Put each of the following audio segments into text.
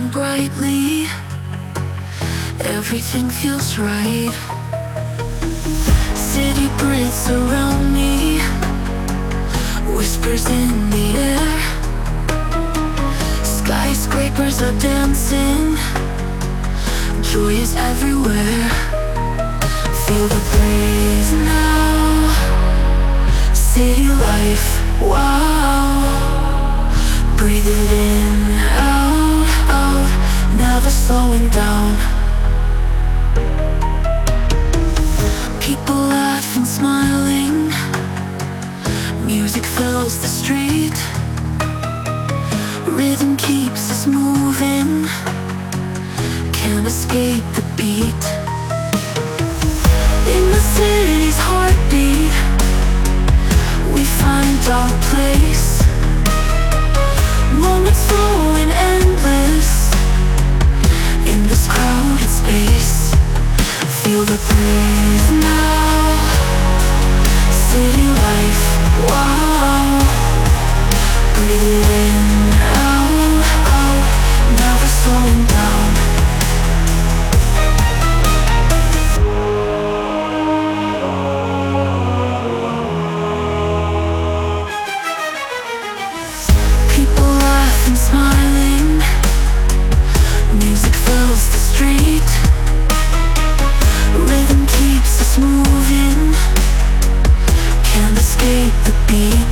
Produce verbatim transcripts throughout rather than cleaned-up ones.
shine brightly. Everything feels right. City breathes around me, whispers in the air. Skyscrapers are dancing, joy is everywhere. Feel the breeze now, city life, wow. Breathe it in, out, out, never slowing down. People laughing, smiling, music fills the street. Rhythm keeps us moving, can't escape the beat. In the city's heartbeat, we find our place. Moments flowing endless in this crowded space. Feel the breeze now, city life, wow. Breathe it in, out, out, never slowing down. People laughing, smiling, music fills the street. Rhythm keeps us moving, can't escape the beat.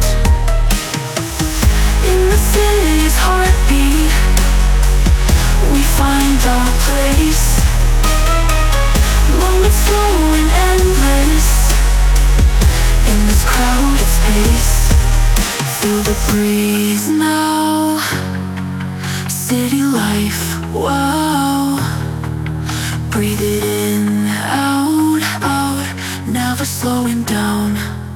In the city's heartbeat, we find our place. Moments flowing endless in this crowded space. Feel the breeze now, city life, wow. Breathe it in, out, out, never slowing down.